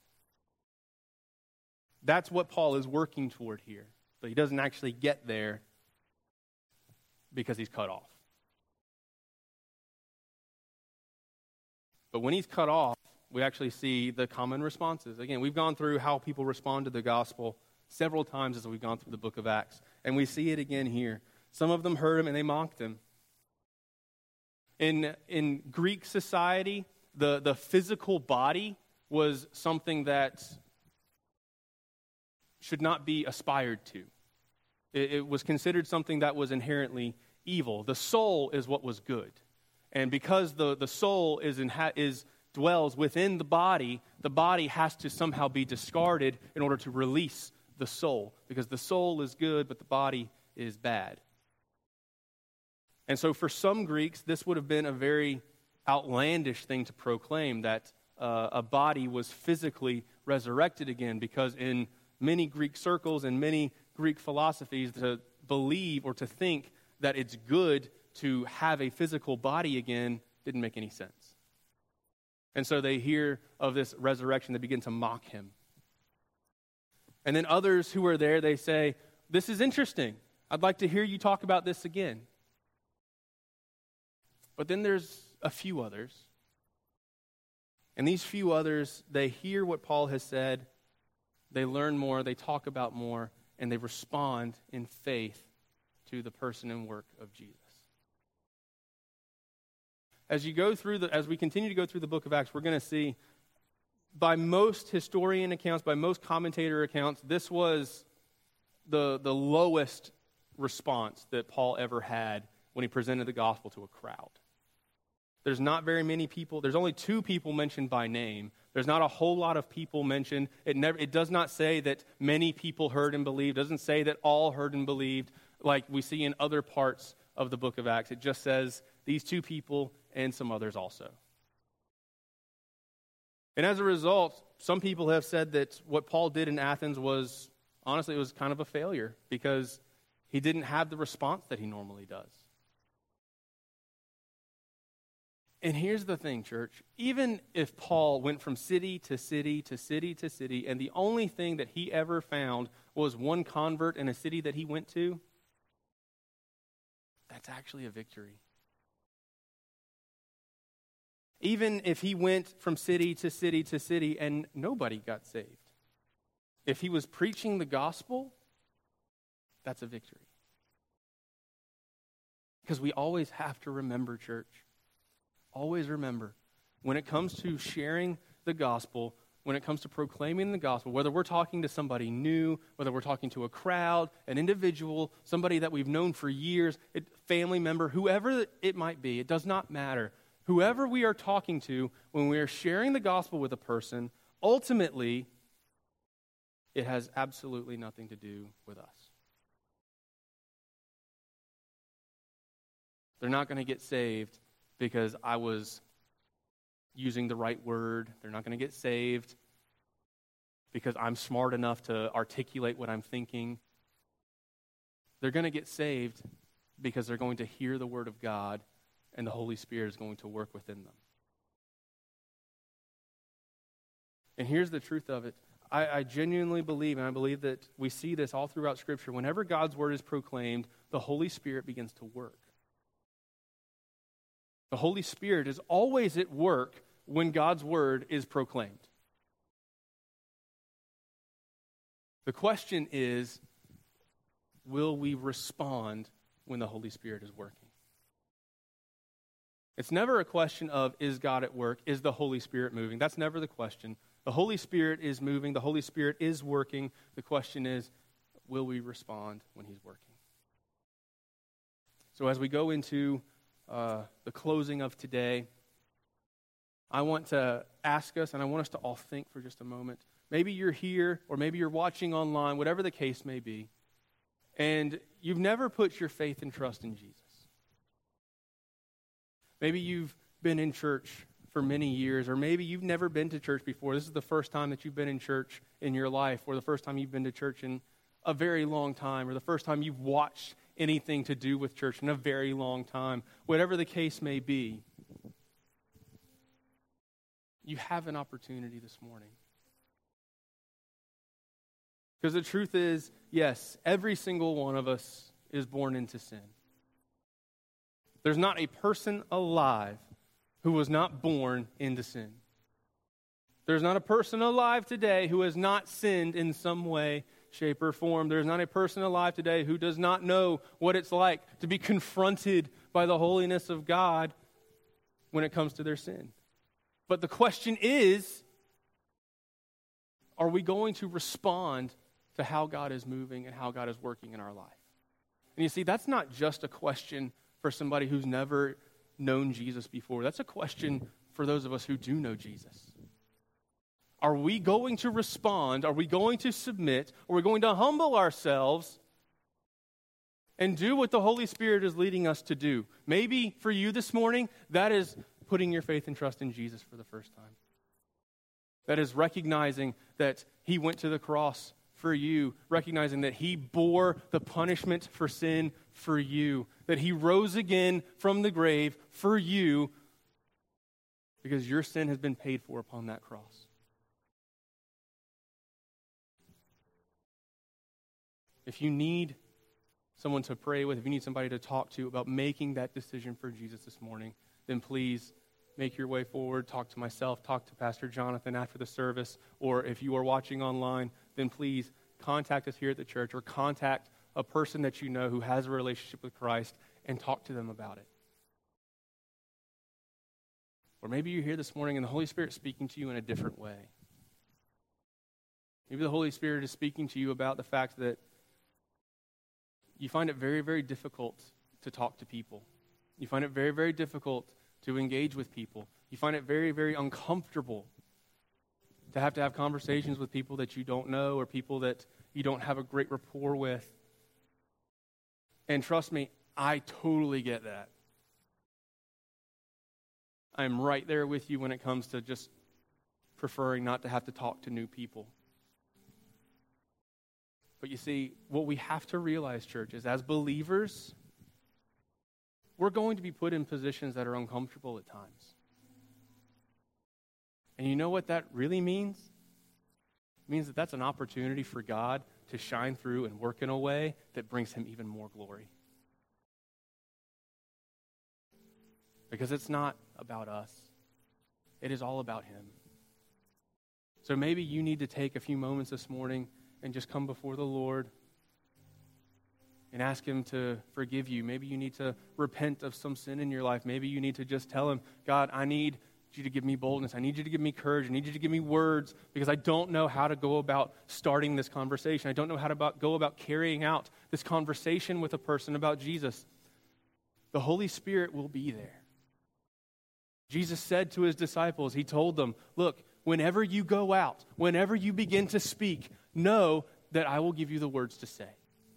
That's what Paul is working toward here, but he doesn't actually get there because he's cut off. But when he's cut off, we actually see the common responses. Again, we've gone through how people respond to the gospel several times as we've gone through the book of Acts. And we see it again here. Some of them heard him and they mocked him. In, in Greek society, the, the physical body was something that should not be aspired to. It, it was considered something that was inherently evil. The soul is what was good. And because the, the soul is, in, is dwells within the body, the body has to somehow be discarded in order to release the soul. Because the soul is good, but the body is bad. And so for some Greeks, this would have been a very outlandish thing to proclaim, that uh, a body was physically resurrected again. Because in many Greek circles and many Greek philosophies, to believe or to think that it's good to have a physical body again didn't make any sense. And so they hear of this resurrection, they begin to mock him. And then others who are there, they say, this is interesting. I'd like to hear you talk about this again. But then there's a few others. And these few others, they hear what Paul has said, they learn more, they talk about more, and they respond in faith to the person and work of Jesus. As you go through the, as we continue to go through the book of Acts, we're going to see, by most historian accounts, by most commentator accounts, this was the, the lowest response that Paul ever had when he presented the gospel to a crowd. There's not very many people. There's only two people mentioned by name. There's not a whole lot of people mentioned. It never. It does not say that many people heard and believed. It doesn't say that all heard and believed like we see in other parts of the book of Acts. It just says these two people and some others also. And as a result, some people have said that what Paul did in Athens was, honestly, it was kind of a failure because he didn't have the response that he normally does. And here's the thing, church. Even if Paul went from city to city to city to city, and the only thing that he ever found was one convert in a city that he went to, that's actually a victory. Even if he went from city to city to city and nobody got saved, if he was preaching the gospel, that's a victory. Because we always have to remember, church, always remember, when it comes to sharing the gospel, when it comes to proclaiming the gospel, whether we're talking to somebody new, whether we're talking to a crowd, an individual, somebody that we've known for years, a family member, whoever it might be, it does not matter. Whoever we are talking to, when we are sharing the gospel with a person, ultimately, it has absolutely nothing to do with us. They're not going to get saved because I was using the right word. They're not going to get saved because I'm smart enough to articulate what I'm thinking. They're going to get saved because they're going to hear the word of God and the Holy Spirit is going to work within them. And here's the truth of it. I, I genuinely believe, and I believe that we see this all throughout Scripture, whenever God's word is proclaimed, the Holy Spirit begins to work. The Holy Spirit is always at work when God's word is proclaimed. The question is, will we respond when the Holy Spirit is working? It's never a question of, is God at work? Is the Holy Spirit moving? That's never the question. The Holy Spirit is moving. The Holy Spirit is working. The question is, will we respond when He's working? So as we go into uh, the closing of today, I want to ask us, and I want us to all think for just a moment. Maybe you're here, or maybe you're watching online, whatever the case may be, and you've never put your faith and trust in Jesus. Maybe you've been in church for many years, or maybe you've never been to church before. This is the first time that you've been in church in your life, or the first time you've been to church in a very long time, or the first time you've watched anything to do with church in a very long time. Whatever the case may be, you have an opportunity this morning. Because the truth is, yes, every single one of us is born into sin. There's not a person alive who was not born into sin. There's not a person alive today who has not sinned in some way, shape, or form. There's not a person alive today who does not know what it's like to be confronted by the holiness of God when it comes to their sin. But the question is, are we going to respond to how God is moving and how God is working in our life? And you see, that's not just a question for somebody who's never known Jesus before. That's a question for those of us who do know Jesus. Are we going to respond? Are we going to submit? Are we going to humble ourselves and do what the Holy Spirit is leading us to do? Maybe for you this morning, that is putting your faith and trust in Jesus for the first time. That is recognizing that He went to the cross for you, recognizing that He bore the punishment for sin for you, that He rose again from the grave for you because your sin has been paid for upon that cross. If you need someone to pray with, if you need somebody to talk to about making that decision for Jesus this morning, then please make your way forward. Talk to myself, talk to Pastor Jonathan after the service, or if you are watching online, then please contact us here at the church or contact a person that you know who has a relationship with Christ and talk to them about it. Or maybe you're here this morning and the Holy Spirit is speaking to you in a different way. Maybe the Holy Spirit is speaking to you about the fact that you find it very, very difficult to talk to people. You find it very, very difficult to engage with people. You find it very, very uncomfortable to have to have conversations with people that you don't know or people that you don't have a great rapport with. And trust me, I totally get that. I'm right there with you when it comes to just preferring not to have to talk to new people. But you see, what we have to realize, church, is as believers, we're going to be put in positions that are uncomfortable at times. And you know what that really means? It means that that's an opportunity for God to shine through and work in a way that brings Him even more glory. Because it's not about us. It is all about Him. So maybe you need to take a few moments this morning and just come before the Lord and ask Him to forgive you. Maybe you need to repent of some sin in your life. Maybe you need to just tell Him, God, I need you to give me boldness. I need you to give me courage. I need you to give me words because I don't know how to go about starting this conversation. I don't know how to about, go about carrying out this conversation with a person about Jesus. The Holy Spirit will be there. Jesus said to his disciples, he told them, look, whenever you go out, whenever you begin to speak, know that I will give you the words to say.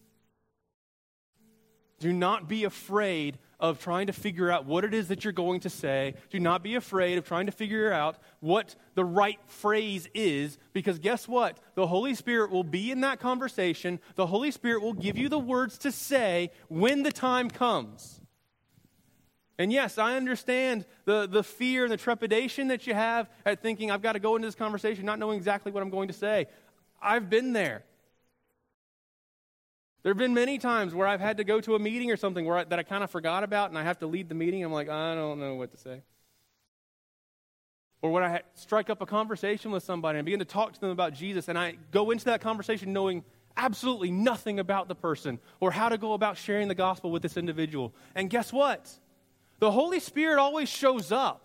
Do not be afraid of trying to figure out what it is that you're going to say. Do not be afraid of trying to figure out what the right phrase is, because guess what? The Holy Spirit will be in that conversation. The Holy Spirit will give you the words to say when the time comes. And yes, I understand the, the fear and the trepidation that you have at thinking, I've got to go into this conversation not knowing exactly what I'm going to say. I've been there. There have been many times where I've had to go to a meeting or something where I, that I kind of forgot about, and I have to lead the meeting. I'm like, I don't know what to say. Or when I strike up a conversation with somebody and begin to talk to them about Jesus, and I go into that conversation knowing absolutely nothing about the person or how to go about sharing the gospel with this individual. And guess what? The Holy Spirit always shows up.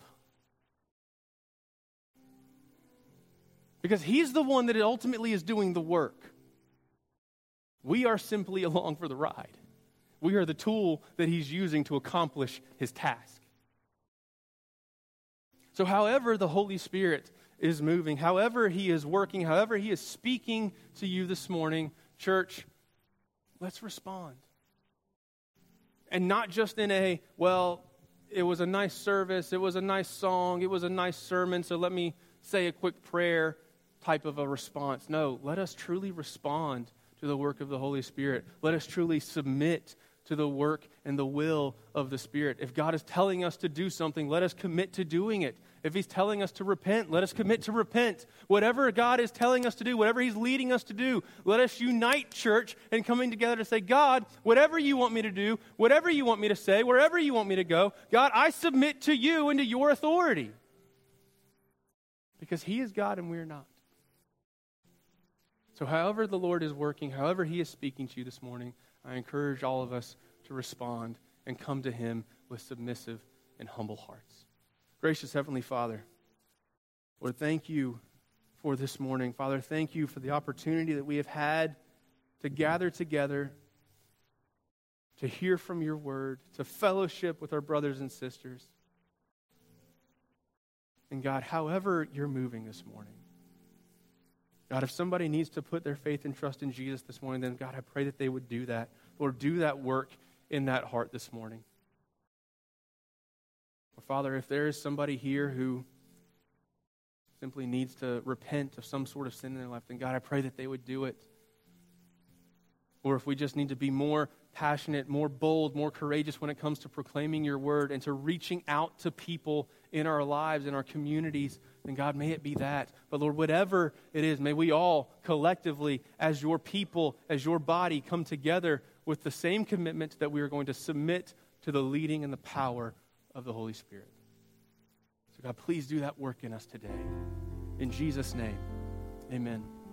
Because he's the one that ultimately is doing the work. We are simply along for the ride. We are the tool that he's using to accomplish his task. So however the Holy Spirit is moving, however he is working, however he is speaking to you this morning, church, let's respond. And not just in a, well, it was a nice service, it was a nice song, it was a nice sermon, so let me say a quick prayer type of a response. No, let us truly respond to the work of the Holy Spirit. Let us truly submit to the work and the will of the Spirit. If God is telling us to do something, let us commit to doing it. If he's telling us to repent, let us commit to repent. Whatever God is telling us to do, whatever he's leading us to do, let us unite, church, in coming together to say, God, whatever you want me to do, whatever you want me to say, wherever you want me to go, God, I submit to you and to your authority. Because he is God and we're not. So however the Lord is working, however he is speaking to you this morning, I encourage all of us to respond and come to him with submissive and humble hearts. Gracious Heavenly Father, Lord, thank you for this morning. Father, thank you for the opportunity that we have had to gather together, to hear from your word, to fellowship with our brothers and sisters. And God, however you're moving this morning, God, if somebody needs to put their faith and trust in Jesus this morning, then God, I pray that they would do that. Lord, do that work in that heart this morning. Or Father, if there is somebody here who simply needs to repent of some sort of sin in their life, then God, I pray that they would do it. Or if we just need to be more passionate, more bold, more courageous when it comes to proclaiming your word and to reaching out to people in our lives, in our communities, then God, may it be that. But Lord, whatever it is, may we all collectively, as your people, as your body, come together with the same commitment that we are going to submit to the leading and the power of the Holy Spirit. So God, please do that work in us today. In Jesus' name, amen.